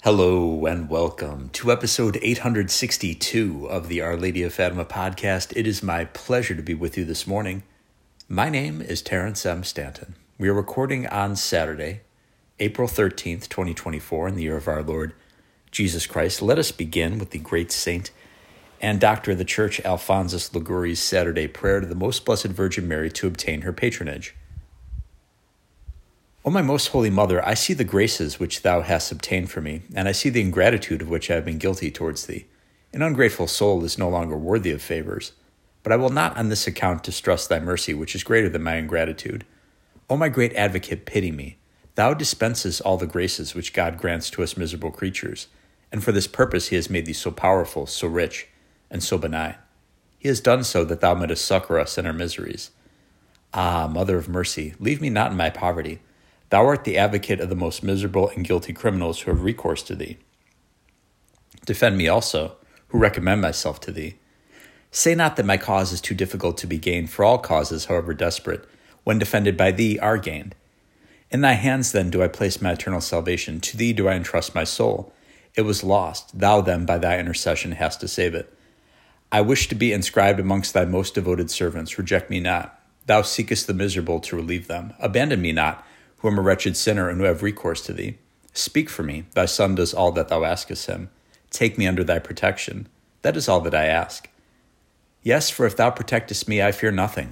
Hello and welcome to episode 862 of the Our Lady of Fatima podcast. It is my pleasure to be with you this morning. My name is Terrence M. Stanton. We are recording on Saturday, April 13th, 2024, in the year of our Lord Jesus Christ. Let us begin with the great saint and doctor of the Church, Alphonsus Liguori's Saturday prayer to the Most Blessed Virgin Mary to obtain her patronage. O my most holy Mother, I see the graces which thou hast obtained for me, and I see the ingratitude of which I have been guilty towards thee. An ungrateful soul is no longer worthy of favors, but I will not on this account distrust thy mercy, which is greater than my ingratitude. O my great advocate, pity me. Thou dispensest all the graces which God grants to us miserable creatures, and for this purpose he has made thee so powerful, so rich, and so benign. He has done so that thou mightest succor us in our miseries. Ah, Mother of mercy, leave me not in my poverty. Thou art the advocate of the most miserable and guilty criminals who have recourse to thee. Defend me also, who recommend myself to thee. Say not that my cause is too difficult to be gained, for all causes, however desperate, when defended by thee, are gained. In thy hands, then, do I place my eternal salvation. To thee do I entrust my soul. It was lost. Thou, then, by thy intercession hast to save it. I wish to be inscribed amongst thy most devoted servants. Reject me not. Thou seekest the miserable to relieve them. Abandon me not, who am a wretched sinner and who have recourse to thee. Speak for me. Thy Son does all that thou askest him. Take me under thy protection. That is all that I ask. Yes, for if thou protectest me, I fear nothing.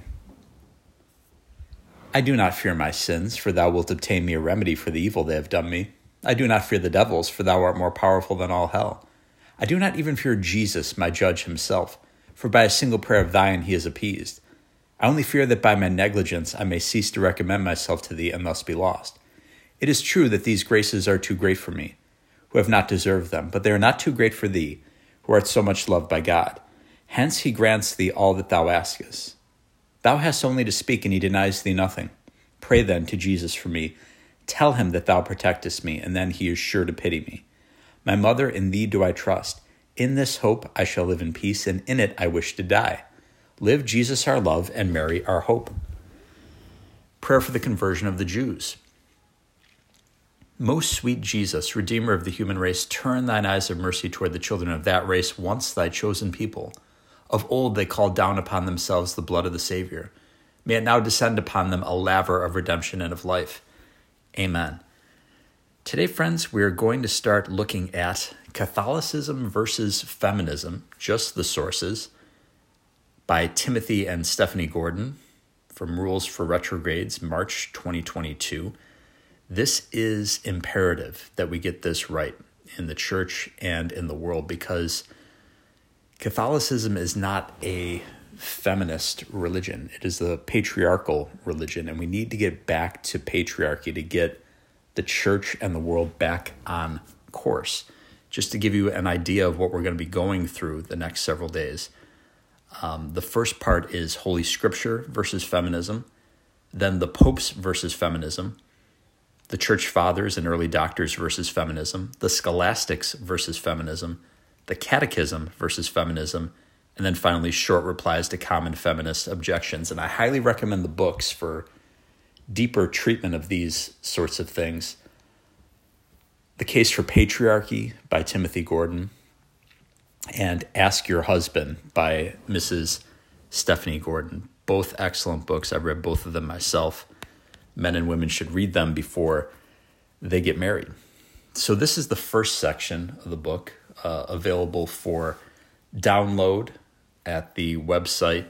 I do not fear my sins, for thou wilt obtain me a remedy for the evil they have done me. I do not fear the devils, for thou art more powerful than all hell. I do not even fear Jesus, my judge himself, for by a single prayer of thine he is appeased. I only fear that by my negligence I may cease to recommend myself to thee and thus be lost. It is true that these graces are too great for me, who have not deserved them, but they are not too great for thee, who art so much loved by God. Hence he grants thee all that thou askest. Thou hast only to speak, and he denies thee nothing. Pray then to Jesus for me. Tell him that thou protectest me, and then he is sure to pity me. My mother, in thee do I trust. In this hope I shall live in peace, and in it I wish to die. Live Jesus our love, and Mary our hope. Prayer for the conversion of the Jews. Most sweet Jesus, Redeemer of the human race, turn thine eyes of mercy toward the children of that race, once thy chosen people. Of old they called down upon themselves the blood of the Savior. May it now descend upon them a laver of redemption and of life. Amen. Today, friends, we are going to start looking at Catholicism versus Feminism, just the sources, by Timothy and Stephanie Gordon from Rules for Retrogrades, March 2022. This is imperative that we get this right in the church and in the world, because Catholicism is not a feminist religion. It is a patriarchal religion, and we need to get back to patriarchy to get the church and the world back on course. Just to give you an idea of what we're going to be going through the next several days. The first part is Holy Scripture versus feminism, then the popes versus feminism, the church fathers and early doctors versus feminism, the scholastics versus feminism, the catechism versus feminism, and then finally short replies to common feminist objections. And I highly recommend the books for deeper treatment of these sorts of things. The Case for Patriarchy by Timothy Gordon, and Ask Your Husband by Mrs. Stephanie Gordon. Both excellent books. I've read both of them myself. Men and women should read them before they get married. So this is the first section of the book, available for download at the website.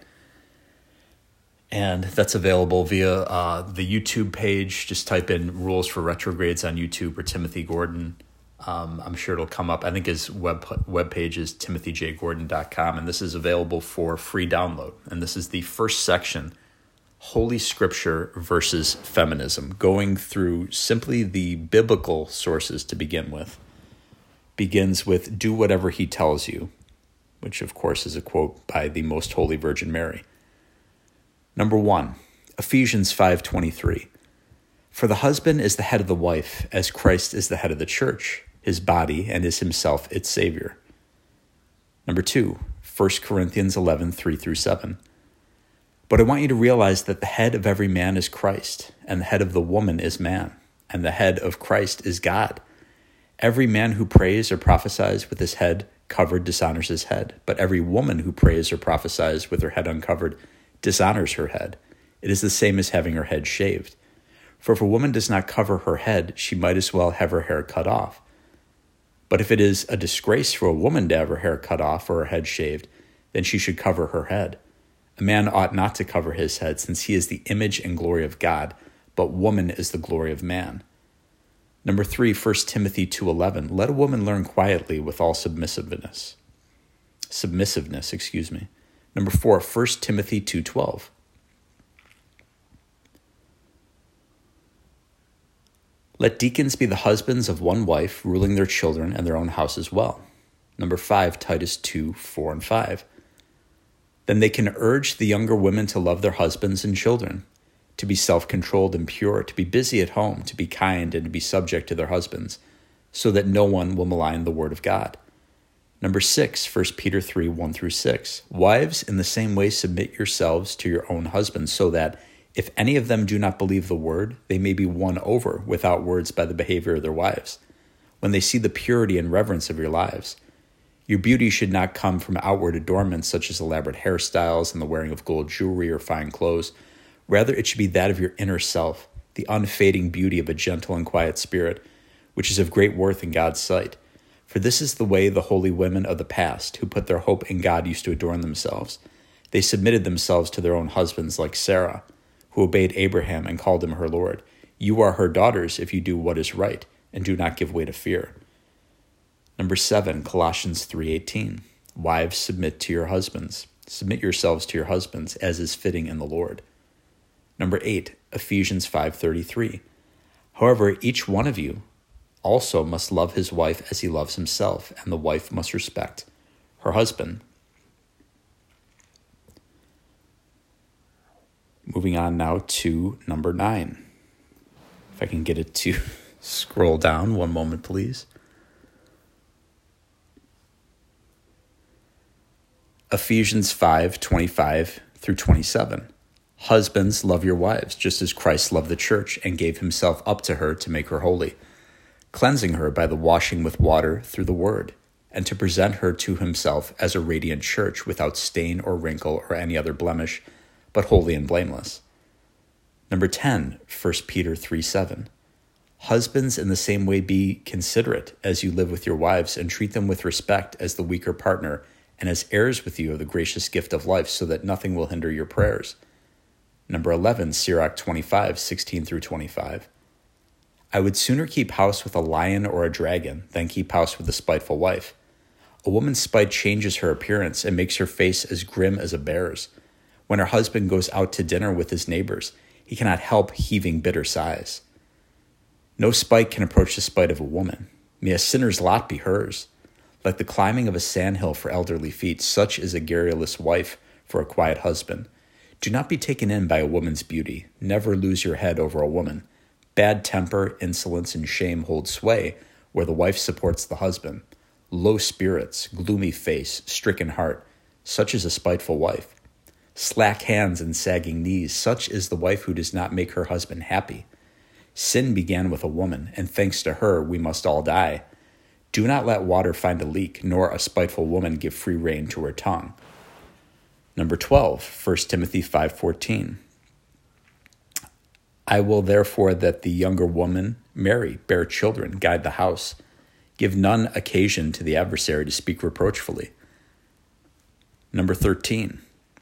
And that's available via the YouTube page. Just type in Rules for Retrogrades on YouTube or Timothy Gordon. I'm sure it'll come up. I think his webpage is timothyjgordon.com, and this is available for free download. And this is the first section, Holy Scripture versus Feminism, going through simply the biblical sources to begin with. Begins with, do whatever he tells you, which of course is a quote by the Most Holy Virgin Mary. Number 1, Ephesians 5:23. For the husband is the head of the wife, as Christ is the head of the church, his body, and is himself its Savior. Number 2, 1 Corinthians 11:3-7. But I want you to realize that the head of every man is Christ, and the head of the woman is man, and the head of Christ is God. Every man who prays or prophesies with his head covered dishonors his head, but every woman who prays or prophesies with her head uncovered dishonors her head. It is the same as having her head shaved. For if a woman does not cover her head, she might as well have her hair cut off. But if it is a disgrace for a woman to have her hair cut off or her head shaved, then she should cover her head. A man ought not to cover his head, since he is the image and glory of God, but woman is the glory of man. Number 3, 1 Timothy 2:11. Let a woman learn quietly with all submissiveness. Number 4, 1 Timothy 2:12. Let deacons be the husbands of one wife, ruling their children and their own house as well. Number 5, Titus 2:4 and 5. Then they can urge the younger women to love their husbands and children, to be self-controlled and pure, to be busy at home, to be kind, and to be subject to their husbands, so that no one will malign the word of God. Number 6, 1 Peter 3:1 through 6. Wives, in the same way submit yourselves to your own husbands, so that if any of them do not believe the word, they may be won over without words by the behavior of their wives, when they see the purity and reverence of your lives. Your beauty should not come from outward adornments such as elaborate hairstyles and the wearing of gold jewelry or fine clothes. Rather, it should be that of your inner self, the unfading beauty of a gentle and quiet spirit, which is of great worth in God's sight. For this is the way the holy women of the past, who put their hope in God, used to adorn themselves. They submitted themselves to their own husbands, like Sarah, who obeyed Abraham and called him her Lord. You are her daughters if you do what is right, and do not give way to fear. Number 7, Colossians 3:18. Wives, submit to your husbands. Submit yourselves to your husbands, as is fitting in the Lord. Number 8, Ephesians 5:33. However, each one of you also must love his wife as he loves himself, and the wife must respect her husband. Moving on now to number 9. If I can get it to scroll down, one moment, please. Ephesians 5:25 through 27. Husbands, love your wives, just as Christ loved the church and gave himself up to her to make her holy, cleansing her by the washing with water through the word, and to present her to himself as a radiant church without stain or wrinkle or any other blemish, but holy and blameless. Number 10, 1 Peter 3:7. Husbands, in the same way, be considerate as you live with your wives, and treat them with respect as the weaker partner and as heirs with you of the gracious gift of life, so that nothing will hinder your prayers. Number 11, Sirach 25:16 through 25. I would sooner keep house with a lion or a dragon than keep house with a spiteful wife. A woman's spite changes her appearance and makes her face as grim as a bear's. When her husband goes out to dinner with his neighbors, he cannot help heaving bitter sighs. No spite can approach the spite of a woman. May a sinner's lot be hers. Like the climbing of a sandhill for elderly feet, such is a garrulous wife for a quiet husband. Do not be taken in by a woman's beauty. Never lose your head over a woman. Bad temper, insolence, and shame hold sway where the wife supports the husband. Low spirits, gloomy face, stricken heart, such is a spiteful wife. Slack hands and sagging knees, such is the wife who does not make her husband happy. Sin began with a woman, and thanks to her we must all die. Do not let water find a leak, nor a spiteful woman give free rein to her tongue. Number 12, 1 Timothy 5:14. I will therefore that the younger woman marry, bear children, guide the house. Give none occasion to the adversary to speak reproachfully. Number 13,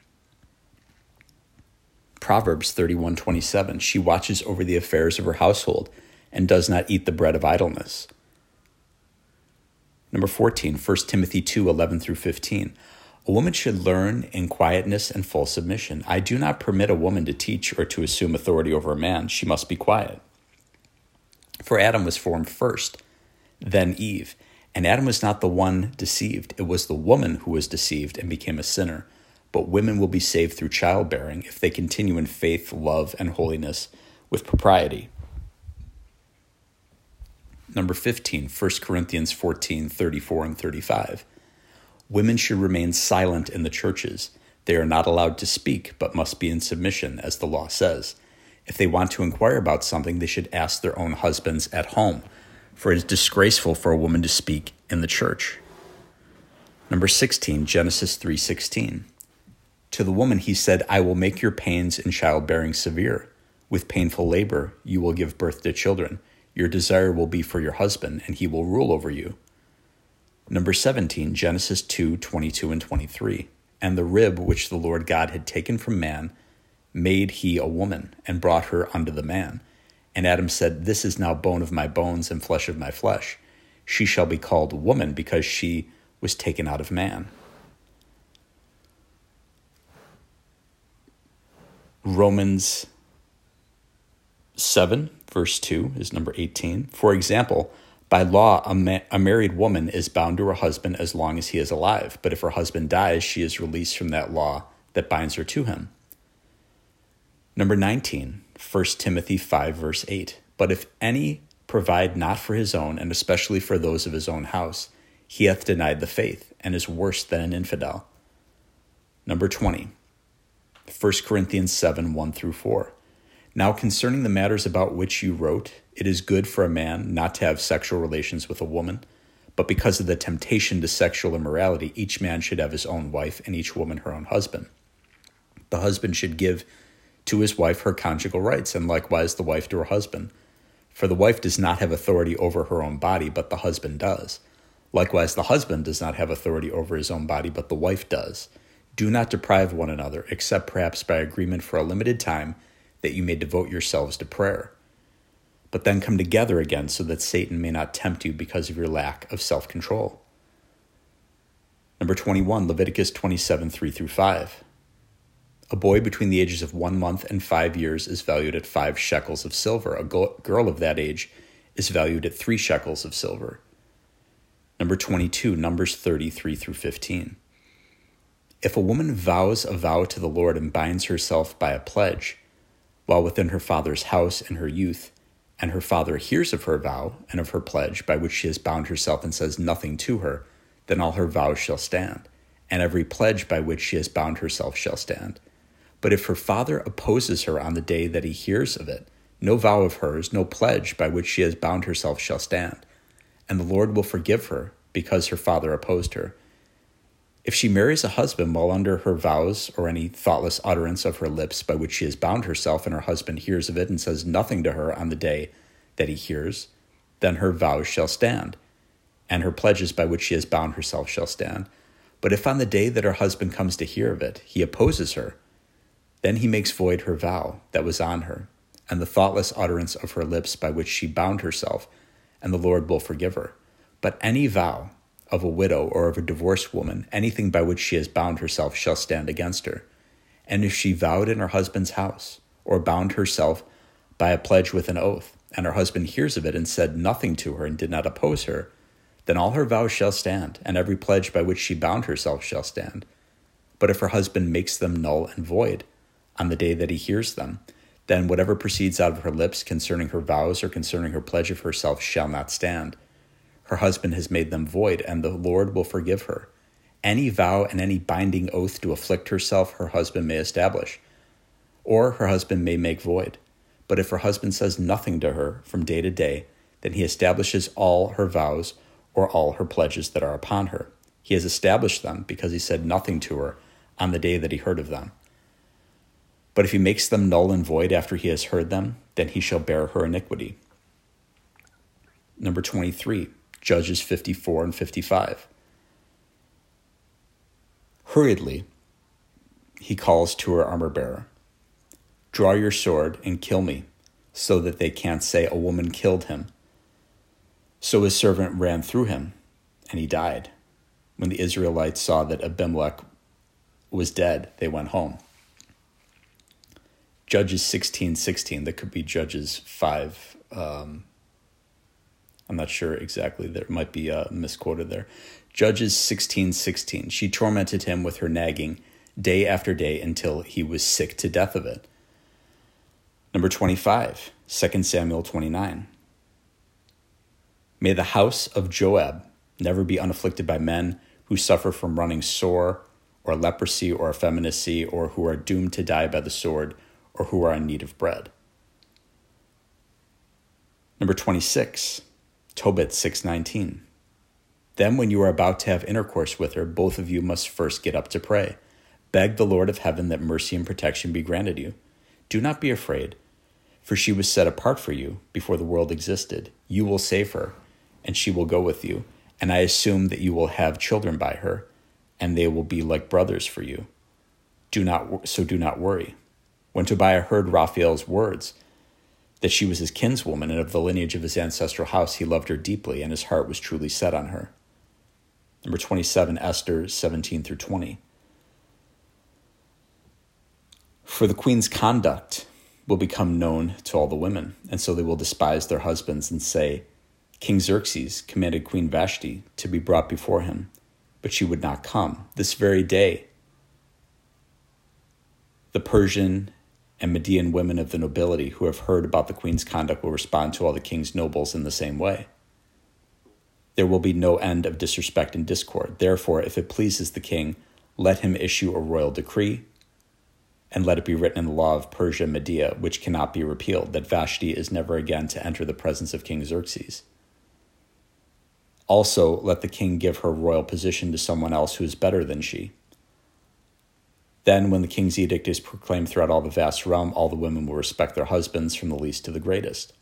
Proverbs 31:27. She watches over the affairs of her household and does not eat the bread of idleness. Number 14, 1 Timothy 2:11 through 15. A woman should learn in quietness and full submission. I do not permit a woman to teach or to assume authority over a man. She must be quiet. For Adam was formed first, then Eve. And Adam was not the one deceived. It was the woman who was deceived and became a sinner. But women will be saved through childbearing if they continue in faith, love, and holiness with propriety. Number 15, 1 Corinthians 14:34 and 35. Women should remain silent in the churches. They are not allowed to speak, but must be in submission, as the law says. If they want to inquire about something, they should ask their own husbands at home, for it is disgraceful for a woman to speak in the church. Number 16, Genesis 3:16. To the woman he said, I will make your pains in childbearing severe. With painful labor you will give birth to children. Your desire will be for your husband, and he will rule over you. Number 17, Genesis 2:22 and 23. And the rib which the Lord God had taken from man made he a woman, and brought her unto the man. And Adam said, This is now bone of my bones and flesh of my flesh. She shall be called woman, because she was taken out of man. Romans 7, verse 2 is number 18. For example, by law, a married woman is bound to her husband as long as he is alive. But if her husband dies, she is released from that law that binds her to him. Number 19, 1 Timothy 5, verse 8. But if any provide not for his own, and especially for those of his own house, he hath denied the faith, and is worse than an infidel. Number 20, 1 Corinthians 7, 1 through 4. Now concerning the matters about which you wrote, it is good for a man not to have sexual relations with a woman, but because of the temptation to sexual immorality, each man should have his own wife, and each woman her own husband. The husband should give to his wife her conjugal rights, and likewise the wife to her husband. For the wife does not have authority over her own body, but the husband does. Likewise, the husband does not have authority over his own body, but the wife does. Do not deprive one another, except perhaps by agreement for a limited time, that you may devote yourselves to prayer. But then come together again, so that Satan may not tempt you because of your lack of self-control. Number 21, Leviticus 27, 3 through 5. A boy between the ages of 1 month and 5 years is valued at 5 shekels of silver. A girl of that age is valued at 3 shekels of silver. Number 22, Numbers 33 through 15. If a woman vows a vow to the Lord and binds herself by a pledge, while within her father's house in her youth, and her father hears of her vow and of her pledge by which she has bound herself and says nothing to her, then all her vows shall stand, and every pledge by which she has bound herself shall stand. But if her father opposes her on the day that he hears of it, no vow of hers, no pledge by which she has bound herself shall stand, and the Lord will forgive her because her father opposed her. If she marries a husband while under her vows or any thoughtless utterance of her lips by which she has bound herself, and her husband hears of it and says nothing to her on the day that he hears, then her vows shall stand, and her pledges by which she has bound herself shall stand. But if on the day that her husband comes to hear of it, he opposes her, then he makes void her vow that was on her, and the thoughtless utterance of her lips by which she bound herself, and the Lord will forgive her. But any vow of a widow or of a divorced woman, anything by which she has bound herself shall stand against her. And if she vowed in her husband's house, or bound herself by a pledge with an oath, and her husband hears of it and said nothing to her and did not oppose her, then all her vows shall stand, and every pledge by which she bound herself shall stand. But if her husband makes them null and void on the day that he hears them, then whatever proceeds out of her lips concerning her vows or concerning her pledge of herself shall not stand. Her husband has made them void, and the Lord will forgive her. Any vow and any binding oath to afflict herself her husband may establish, or her husband may make void. But if her husband says nothing to her from day to day, then he establishes all her vows or all her pledges that are upon her. He has established them because he said nothing to her on the day that he heard of them. But if he makes them null and void after he has heard them, then he shall bear her iniquity. Number 23, Judges 54 and 55. Hurriedly, he calls to her armor-bearer, "Draw your sword and kill me, so that they can't say a woman killed him." So his servant ran through him, and he died. When the Israelites saw that Abimelech was dead, they went home. Judges 16:16. That could be Judges 5. I'm not sure exactly. There might be misquoted there. Judges 16:16. She tormented him with her nagging day after day until he was sick to death of it. Number 25, 2 Samuel 29. May the house of Joab never be unafflicted by men who suffer from running sore or leprosy or effeminacy, or who are doomed to die by the sword, or who are in need of bread. Number 26, Tobit 6:19. Then when you are about to have intercourse with her, both of you must first get up to pray. Beg the Lord of heaven that mercy and protection be granted you. Do not be afraid, for she was set apart for you before the world existed. You will save her, and she will go with you, and I assume that you will have children by her, and they will be like brothers for you. Do not worry. When Tobiah heard Raphael's words, that she was his kinswoman and of the lineage of his ancestral house, he loved her deeply, and his heart was truly set on her. Number 27, Esther 17 through 20. For the queen's conduct will become known to all the women, and so they will despise their husbands and say, King Xerxes commanded Queen Vashti to be brought before him, but she would not come. This very day, the Persian and Median women of the nobility who have heard about the queen's conduct will respond to all the king's nobles in the same way. There will be no end of disrespect and discord. Therefore, if it pleases the king, let him issue a royal decree, and let it be written in the law of Persia and Media, which cannot be repealed, that Vashti is never again to enter the presence of King Xerxes. Also, let the king give her royal position to someone else who is better than she. Then, when the king's edict is proclaimed throughout all the vast realm, all the women will respect their husbands from the least to the greatest.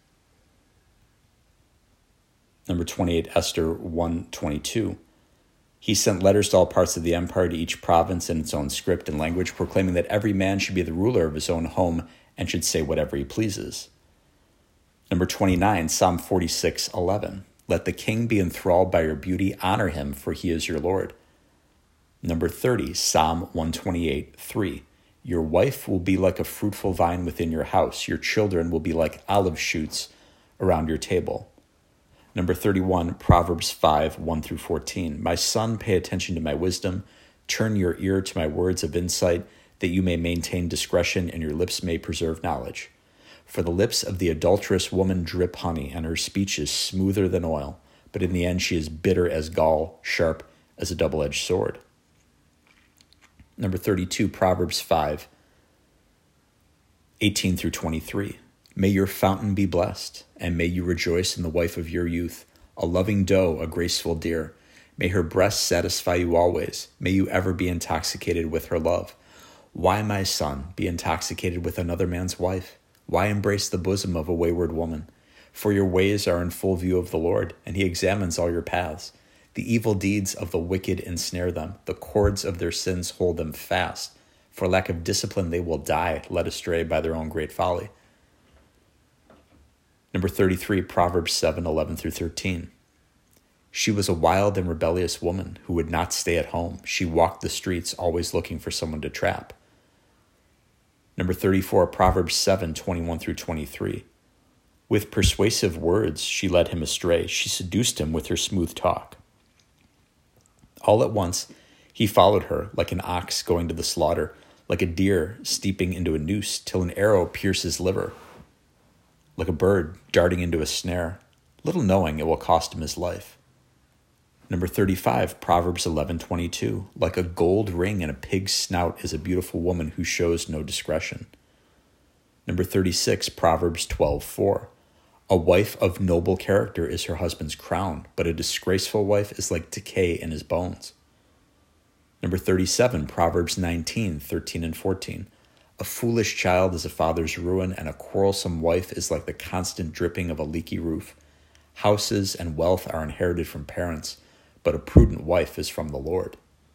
Number 28, Esther 1:22. He sent letters to all parts of the empire, to each province in its own script and language, proclaiming that every man should be the ruler of his own home and should say whatever he pleases. Number 29, Psalm 46:11. Let the king be enthralled by your beauty. Honor him, for he is your Lord. Number 30, Psalm 128:3. Your wife will be like a fruitful vine within your house. Your children will be like olive shoots around your table. Number 31, Proverbs 5:1 through 14. My son, pay attention to my wisdom. Turn your ear to my words of insight, that you may maintain discretion and your lips may preserve knowledge. For the lips of the adulterous woman drip honey, and her speech is smoother than oil. But in the end she is bitter as gall, sharp as a double-edged sword. Number 32, Proverbs 5:18 through 23. May your fountain be blessed, and may you rejoice in the wife of your youth, a loving doe, a graceful deer. May her breasts satisfy you always. May you ever be intoxicated with her love. Why, my son, be intoxicated with another man's wife? Why embrace the bosom of a wayward woman? For your ways are in full view of the Lord, and he examines all your paths. The evil deeds of the wicked ensnare them. The cords of their sins hold them fast. For lack of discipline they will die, led astray by their own great folly. Number 33, Proverbs 7:11 through 13. She was a wild and rebellious woman who would not stay at home. She walked the streets, always looking for someone to trap. Number 34, Proverbs 7:21 through 23. With persuasive words, she led him astray. She seduced him with her smooth talk. All at once, he followed her like an ox going to the slaughter, like a deer steeping into a noose till an arrow pierces his liver, like a bird darting into a snare, little knowing it will cost him his life. Number 35, Proverbs 11:22. Like a gold ring in a pig's snout is a beautiful woman who shows no discretion. Number 36, Proverbs 12:4. A wife of noble character is her husband's crown, but a disgraceful wife is like decay in his bones. Number 37, Proverbs 19:13 and 14. A foolish child is a father's ruin, and a quarrelsome wife is like the constant dripping of a leaky roof. Houses and wealth are inherited from parents, but a prudent wife is from the Lord.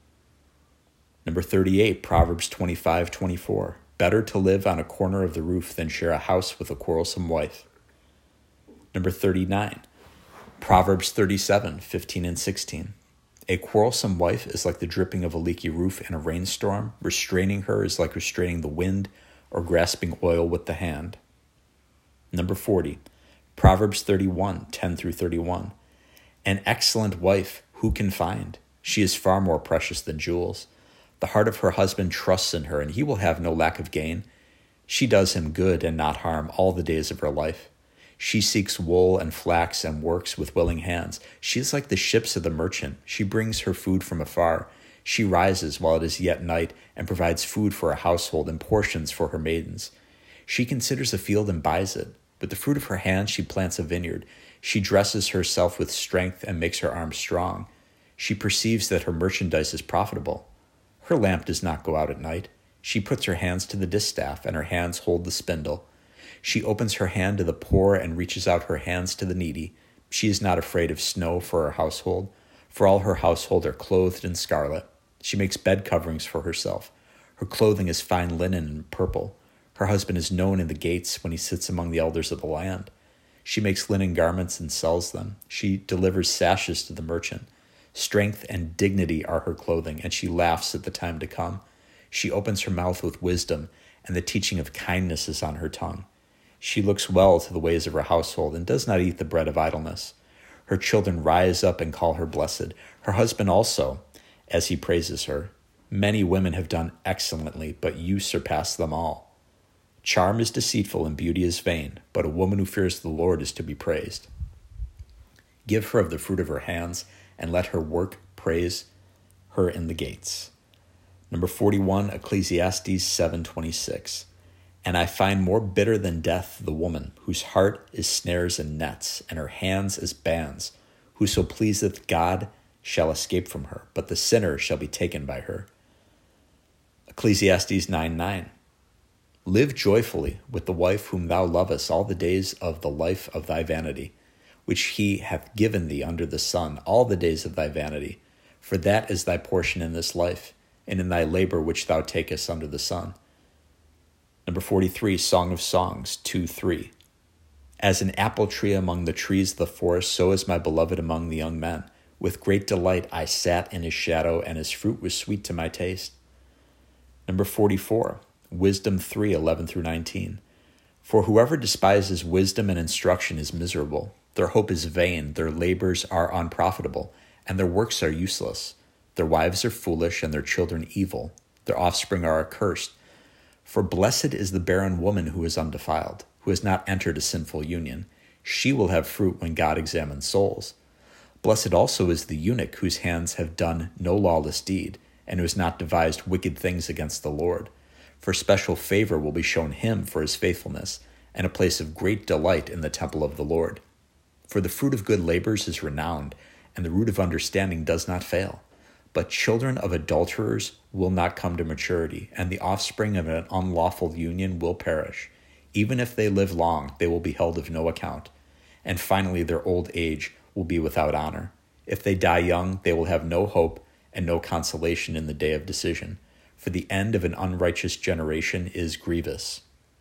Number 38, Proverbs 25:24. Better to live on a corner of the roof than share a house with a quarrelsome wife. Number 39, Proverbs 37:15 and 16. A quarrelsome wife is like the dripping of a leaky roof in a rainstorm. Restraining her is like restraining the wind or grasping oil with the hand. Number 40, Proverbs 31:10 through 31. An excellent wife who can find? She is far more precious than jewels. The heart of her husband trusts in her, and he will have no lack of gain. She does him good and not harm all the days of her life. She seeks wool and flax and works with willing hands. She is like the ships of the merchant. She brings her food from afar. She rises while it is yet night and provides food for her household and portions for her maidens. She considers a field and buys it. With the fruit of her hands she plants a vineyard. She dresses herself with strength and makes her arms strong. She perceives that her merchandise is profitable. Her lamp does not go out at night. She puts her hands to the distaff, and her hands hold the spindle. She opens her hand to the poor and reaches out her hands to the needy. She is not afraid of snow for her household, for all her household are clothed in scarlet. She makes bed coverings for herself. Her clothing is fine linen and purple. Her husband is known in the gates when he sits among the elders of the land. She makes linen garments and sells them. She delivers sashes to the merchant. Strength and dignity are her clothing, and she laughs at the time to come. She opens her mouth with wisdom, and the teaching of kindness is on her tongue. She looks well to the ways of her household and does not eat the bread of idleness. Her children rise up and call her blessed. Her husband also, as he praises her. Many women have done excellently, but you surpass them all. Charm is deceitful and beauty is vain, but a woman who fears the Lord is to be praised. Give her of the fruit of her hands, and let her work praise her in the gates. Number 41, Ecclesiastes 7:26. And I find more bitter than death the woman, whose heart is snares and nets, and her hands as bands. Whoso pleaseth God shall escape from her, but the sinner shall be taken by her. Ecclesiastes 9:9. Live joyfully with the wife whom thou lovest all the days of the life of thy vanity, which he hath given thee under the sun, all the days of thy vanity. For that is thy portion in this life, and in thy labor which thou takest under the sun. Number 43, Song of Songs 2:3. As an apple tree among the trees of the forest, so is my beloved among the young men. With great delight I sat in his shadow, and his fruit was sweet to my taste. Number 44, Wisdom 3:11-19. For whoever despises wisdom and instruction is miserable. Their hope is vain, their labors are unprofitable, and their works are useless. Their wives are foolish, and their children evil. Their offspring are accursed. For blessed is the barren woman who is undefiled, who has not entered a sinful union. She will have fruit when God examines souls. Blessed also is the eunuch whose hands have done no lawless deed, and who has not devised wicked things against the Lord. For special favor will be shown him for his faithfulness, and a place of great delight in the temple of the Lord. For the fruit of good labors is renowned, and the root of understanding does not fail. But children of adulterers will not come to maturity, and the offspring of an unlawful union will perish. Even if they live long, they will be held of no account. And finally, their old age will be without honor. If they die young, they will have no hope and no consolation in the day of decision. For the end of an unrighteous generation is grievous.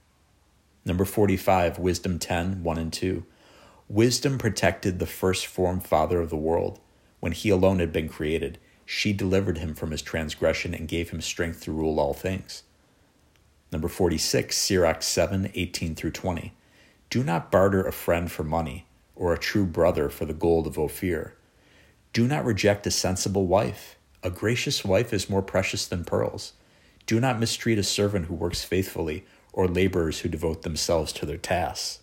Number 45, Wisdom 10:1-2. Wisdom protected the first-formed father of the world. When he alone had been created, she delivered him from his transgression and gave him strength to rule all things. Number 46, Sirach 7:18-20. Do not barter a friend for money, or a true brother for the gold of Ophir. Do not reject a sensible wife. A gracious wife is more precious than pearls. Do not mistreat a servant who works faithfully, or laborers who devote themselves to their tasks.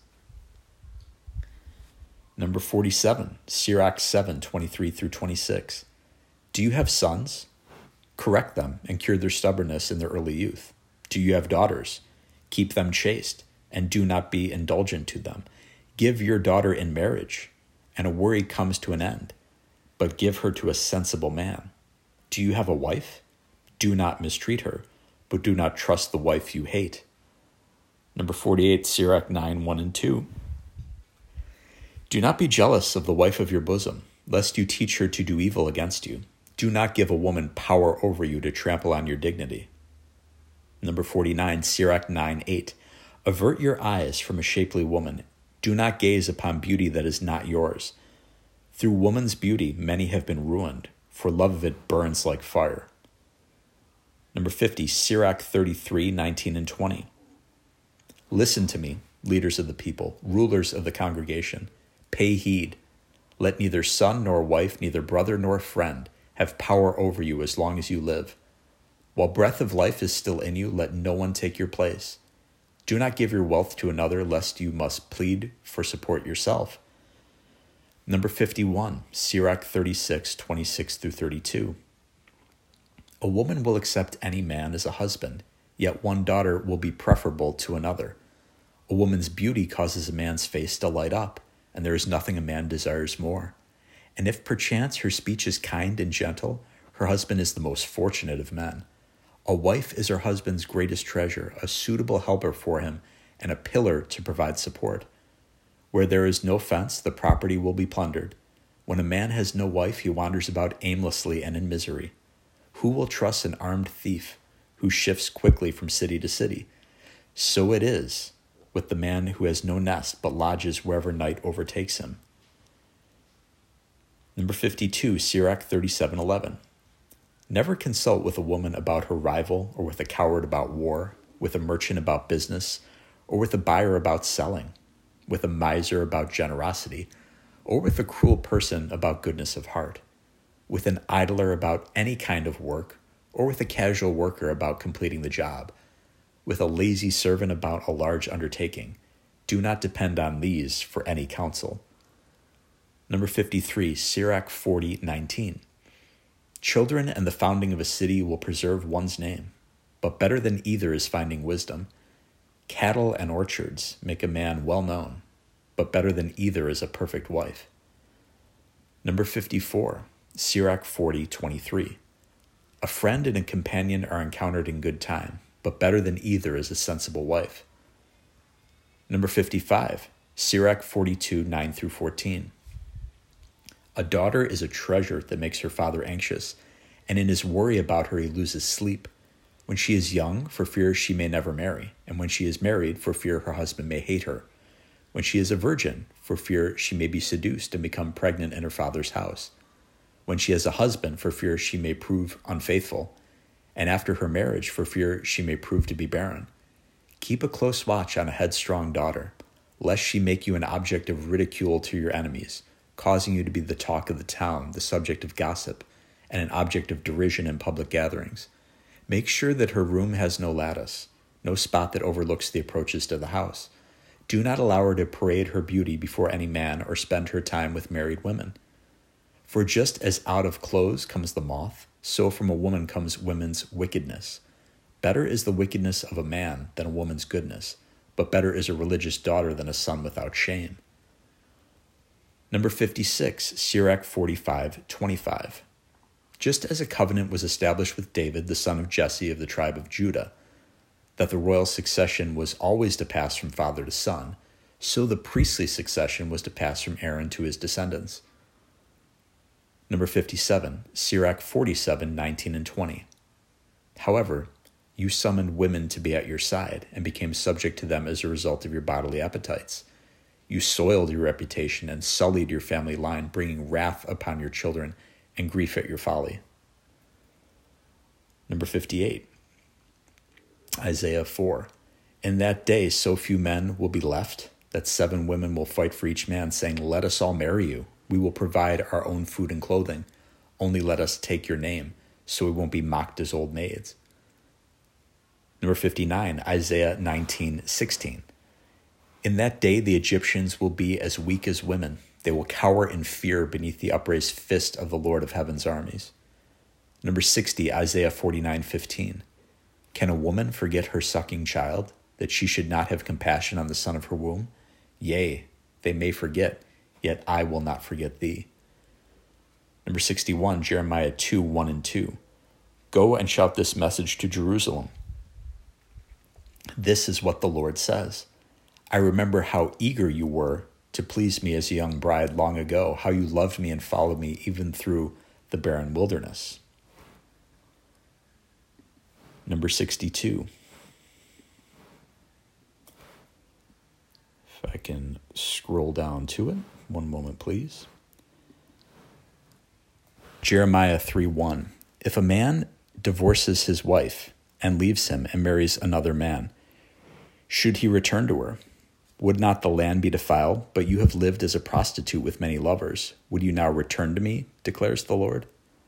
Number 47, Sirach 7:23-26. Do you have sons? Correct them and cure their stubbornness in their early youth. Do you have daughters? Keep them chaste, and do not be indulgent to them. Give your daughter in marriage, and a worry comes to an end, but give her to a sensible man. Do you have a wife? Do not mistreat her, but do not trust the wife you hate. Number 48, Sirach 9:1-2. Do not be jealous of the wife of your bosom, lest you teach her to do evil against you. Do not give a woman power over you to trample on your dignity. Number 49, Sirach 9:8. Avert your eyes from a shapely woman. Do not gaze upon beauty that is not yours. Through woman's beauty, many have been ruined, for love of it burns like fire. Number 50, Sirach 33:19-20. Listen to me, leaders of the people, rulers of the congregation. Pay heed. Let neither son nor wife, neither brother nor friend, have power over you as long as you live. While breath of life is still in you, let no one take your place. Do not give your wealth to another, lest you must plead for support yourself. Number 51, Sirach 36:26-32. A woman will accept any man as a husband, yet one daughter will be preferable to another. A woman's beauty causes a man's face to light up, and there is nothing a man desires more. And if perchance her speech is kind and gentle, her husband is the most fortunate of men. A wife is her husband's greatest treasure, a suitable helper for him, and a pillar to provide support. Where there is no fence, the property will be plundered. When a man has no wife, he wanders about aimlessly and in misery. Who will trust an armed thief who shifts quickly from city to city? So it is with the man who has no nest but lodges wherever night overtakes him. Number 52, Sirach 37:11. Never consult with a woman about her rival, or with a coward about war, with a merchant about business, or with a buyer about selling, with a miser about generosity, or with a cruel person about goodness of heart, with an idler about any kind of work, or with a casual worker about completing the job, with a lazy servant about a large undertaking. Do not depend on these for any counsel. Number 53, Sirach 40:19. Children and the founding of a city will preserve one's name, but better than either is finding wisdom. Cattle and orchards make a man well known, but better than either is a perfect wife. Number 54, Sirach 40:23. A friend and a companion are encountered in good time, but better than either is a sensible wife. Number 55, Sirach 42:9-14. A daughter is a treasure that makes her father anxious, and in his worry about her he loses sleep. When she is young, for fear she may never marry, and when she is married, for fear her husband may hate her. When she is a virgin, for fear she may be seduced and become pregnant in her father's house. When she has a husband, for fear she may prove unfaithful, and after her marriage, for fear she may prove to be barren. Keep a close watch on a headstrong daughter, lest she make you an object of ridicule to your enemies, causing you to be the talk of the town, the subject of gossip, and an object of derision in public gatherings. Make sure that her room has no lattice, no spot that overlooks the approaches to the house. Do not allow her to parade her beauty before any man or spend her time with married women. For just as out of clothes comes the moth, so from a woman comes women's wickedness. Better is the wickedness of a man than a woman's goodness, but better is a religious daughter than a son without shame. Number 56, Sirach 45:25. Just as a covenant was established with David, the son of Jesse of the tribe of Judah, that the royal succession was always to pass from father to son, so the priestly succession was to pass from Aaron to his descendants. Number 57, Sirach 47:19-20. However, you summoned women to be at your side and became subject to them as a result of your bodily appetites. You soiled your reputation and sullied your family line, bringing wrath upon your children and grief at your folly. Number 58, Isaiah 4. In that day so few men will be left that 7 women will fight for each man, saying, "Let us all marry you. We will provide our own food and clothing. Only let us take your name, so we won't be mocked as old maids." Number 59, Isaiah 19:16. In that day the Egyptians will be as weak as women. They will cower in fear beneath the upraised fist of the Lord of heaven's armies. Number 60, Isaiah 49:15. Can a woman forget her sucking child, that she should not have compassion on the son of her womb? Yea, they may forget, yet I will not forget thee. Number 61, Jeremiah 2:1-2. Go and shout this message to Jerusalem. This is what the Lord says. I remember how eager you were to please me as a young bride long ago, how you loved me and followed me even through the barren wilderness. Number 62. If I can scroll down to it. One moment, please. Jeremiah 3:1. If a man divorces his wife and leaves him and marries another man, should he return to her? Would not the land be defiled? But you have lived as a prostitute with many lovers. Would you now return to me, declares the Lord?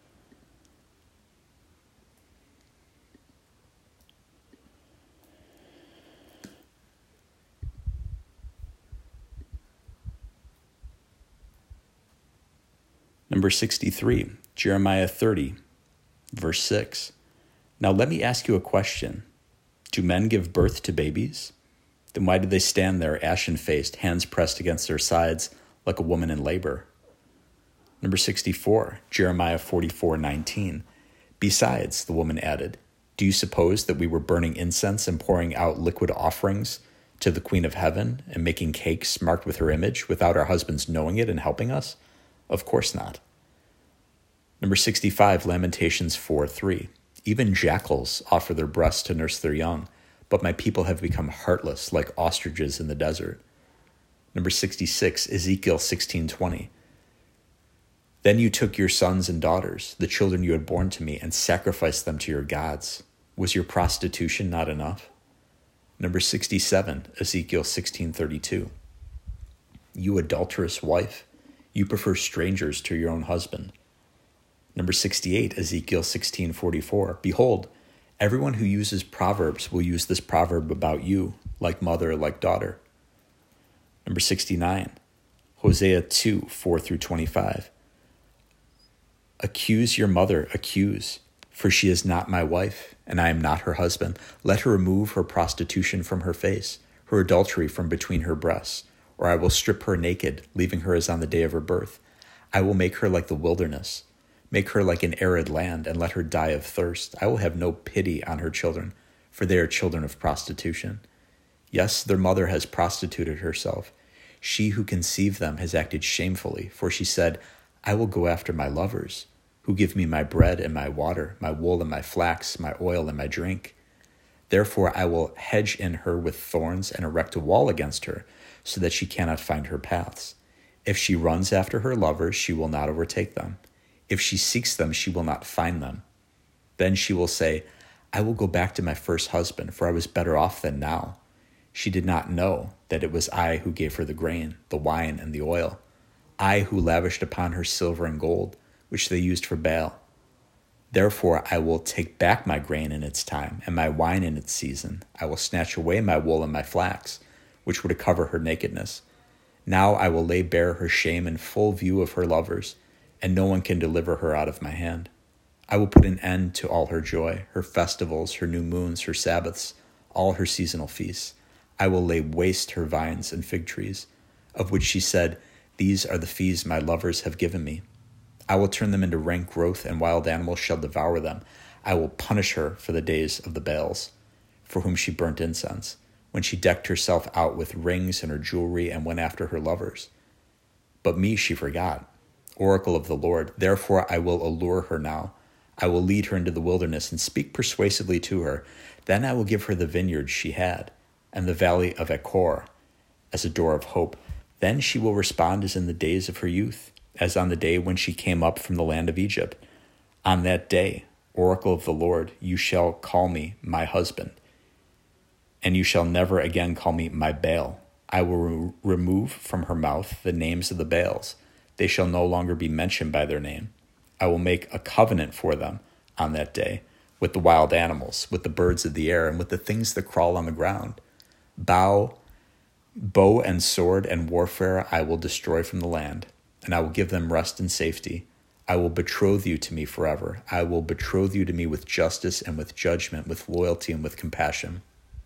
Number 63, Jeremiah 30, verse 6. Now let me ask you a question. Do men give birth to babies? Then why do they stand there ashen-faced, hands pressed against their sides, like a woman in labor. Number 64, Jeremiah 44:19. Besides, the woman added, do you suppose that we were burning incense and pouring out liquid offerings to the Queen of Heaven and making cakes marked with her image without our husbands knowing it and helping us? Of course not. Number 65, Lamentations 4:3. Even jackals offer their breasts to nurse their young, but my people have become heartless like ostriches in the desert. Number 66, Ezekiel 16:20. Then you took your sons and daughters, the children you had borne to me, and sacrificed them to your gods. Was your prostitution not enough? Number 67, Ezekiel 16:32. You adulterous wife, you prefer strangers to your own husband. Number 68, Ezekiel 16:44. Behold, everyone who uses proverbs will use this proverb about you, like mother, like daughter. Number 69, Hosea 2:4-25. Accuse your mother, accuse, for she is not my wife, and I am not her husband. Let her remove her prostitution from her face, her adultery from between her breasts, or I will strip her naked, leaving her as on the day of her birth. I will make her like the wilderness, make her like an arid land, and let her die of thirst. I will have no pity on her children, for they are children of prostitution. Yes, their mother has prostituted herself. She who conceived them has acted shamefully, for she said, I will go after my lovers, who give me my bread and my water, my wool and my flax, my oil and my drink. Therefore I will hedge in her with thorns and erect a wall against her, so that she cannot find her paths. If she runs after her lovers, she will not overtake them. If she seeks them, she will not find them. Then she will say, I will go back to my first husband, for I was better off than now. She did not know that it was I who gave her the grain, the wine, and the oil. I who lavished upon her silver and gold, which they used for Baal. Therefore I will take back my grain in its time, and my wine in its season. I will snatch away my wool and my flax, which were to cover her nakedness. Now I will lay bare her shame in full view of her lovers, and no one can deliver her out of my hand. I will put an end to all her joy, her festivals, her new moons, her Sabbaths, all her seasonal feasts. I will lay waste her vines and fig trees, of which she said, These are the fees my lovers have given me. I will turn them into rank growth, and wild animals shall devour them. I will punish her for the days of the Baals, for whom she burnt incense, when she decked herself out with rings and her jewelry and went after her lovers. But me she forgot, oracle of the Lord. Therefore I will allure her now. I will lead her into the wilderness and speak persuasively to her. Then I will give her the vineyards she had, and the valley of Achor as a door of hope. Then she will respond as in the days of her youth, as on the day when she came up from the land of Egypt. On that day, oracle of the Lord, you shall call me my husband, and you shall never again call me my Baal. I will remove from her mouth the names of the Baals. They shall no longer be mentioned by their name. I will make a covenant for them on that day with the wild animals, with the birds of the air, and with the things that crawl on the ground. Bow and sword and warfare I will destroy from the land, and I will give them rest and safety. I will betroth you to me forever. I will betroth you to me with justice and with judgment, with loyalty and with compassion.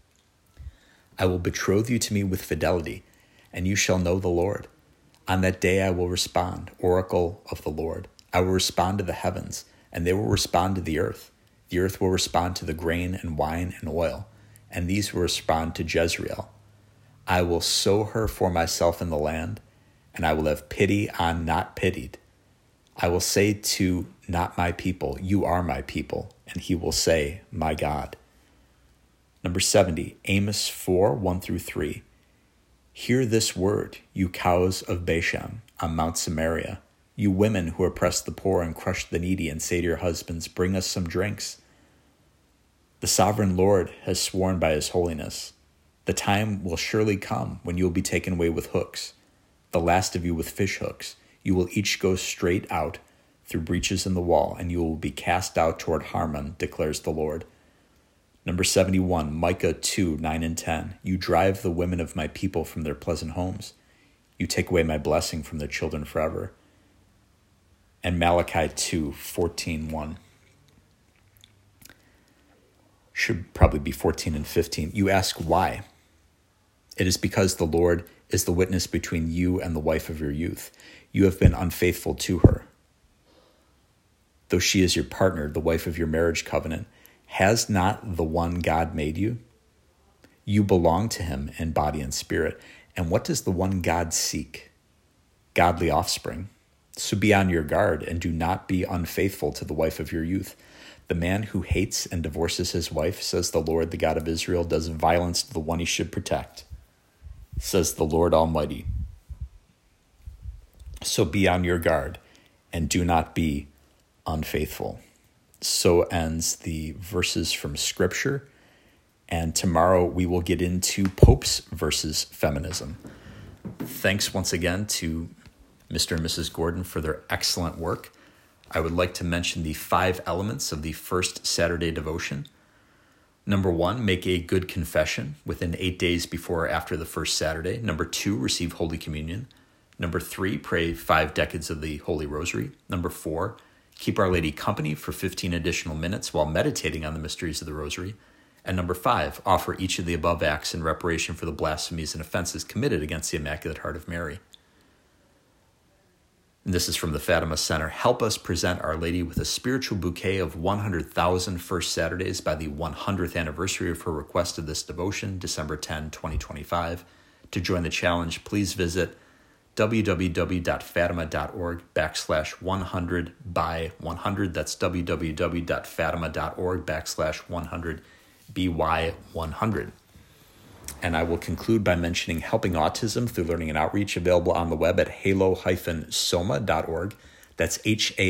I will betroth you to me with fidelity, and you shall know the Lord. On that day I will respond, oracle of the Lord. I will respond to the heavens, and they will respond to the earth. The earth will respond to the grain and wine and oil, and these will respond to Jezreel. I will sow her for myself in the land, and I will have pity on not pitied. I will say to not my people, you are my people, and he will say, my God. Number 70, Amos 4:1-3. Hear this word, you cows of Bashan on Mount Samaria, you women who oppress the poor and crush the needy, and say to your husbands, bring us some drinks. The sovereign Lord has sworn by his holiness. The time will surely come when you will be taken away with hooks, the last of you with fish hooks. You will each go straight out through breaches in the wall, and you will be cast out toward Harmon, declares the Lord. Number 71, Micah 2:9-10. You drive the women of my people from their pleasant homes. You take away my blessing from their children forever. And Malachi 2:14-1. Should probably be 14 and 15. You ask why? It is because the Lord is the witness between you and the wife of your youth. You have been unfaithful to her. Though she is your partner, the wife of your marriage covenant, has not the one God made you? You belong to him in body and spirit. And what does the one God seek? Godly offspring. So be on your guard and do not be unfaithful to the wife of your youth. The man who hates and divorces his wife, says the Lord, the God of Israel, does violence to the one he should protect, says the Lord Almighty. So be on your guard and do not be unfaithful. So ends the verses from Scripture. And tomorrow we will get into popes versus feminism. Thanks once again to Mr. and Mrs. Gordon for their excellent work. I would like to mention the 5 elements of the first Saturday devotion. Number 1, make a good confession within 8 days before or after the first Saturday. Number 2, receive Holy Communion. Number 3, pray 5 decades of the Holy Rosary. Number 4, keep Our Lady company for 15 additional minutes while meditating on the mysteries of the Rosary. And number 5, offer each of the above acts in reparation for the blasphemies and offenses committed against the Immaculate Heart of Mary. And this is from the Fatima Center. Help us present Our Lady with a spiritual bouquet of 100,000 First Saturdays by the 100th anniversary of her request of this devotion, December 10, 2025. To join the challenge, please visit www.fatima.org/100by100. That's www.fatima.org/100by100. And I will conclude by mentioning Helping Autism Through Learning and Outreach, available on the web at halo-soma.org. That's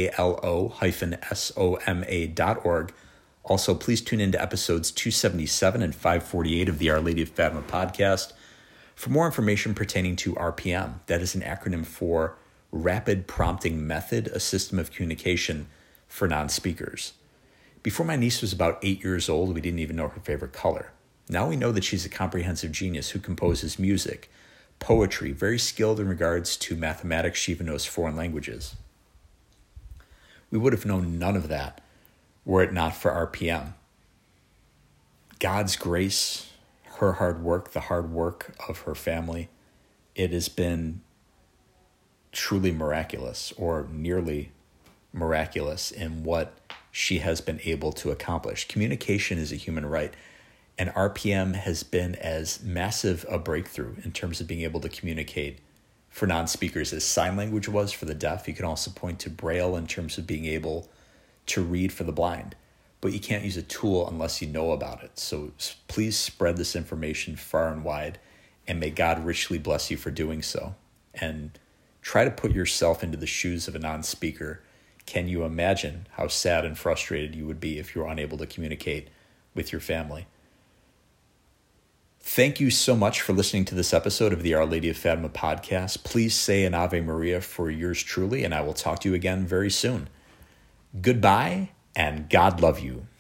halo-soma.org. Also, please tune into episodes 277 and 548 of the Our Lady of Fatima podcast for more information pertaining to RPM. That is an acronym for Rapid Prompting Method, a system of communication for non-speakers. Before my niece was about 8 years old, we didn't even know her favorite color. Now we know that she's a comprehensive genius who composes music, poetry, very skilled in regards to mathematics. She even knows foreign languages. We would have known none of that were it not for RPM. God's grace, her hard work, the hard work of her family, it has been truly miraculous, or nearly miraculous, in what she has been able to accomplish. Communication is a human right. And RPM has been as massive a breakthrough in terms of being able to communicate for non-speakers as sign language was for the deaf. You can also point to Braille in terms of being able to read for the blind. But you can't use a tool unless you know about it. So please spread this information far and wide, and may God richly bless you for doing so. And try to put yourself into the shoes of a non-speaker. Can you imagine how sad and frustrated you would be if you were unable to communicate with your family? Thank you so much for listening to this episode of the Our Lady of Fatima podcast. Please say an Ave Maria for yours truly, and I will talk to you again very soon. Goodbye, and God love you.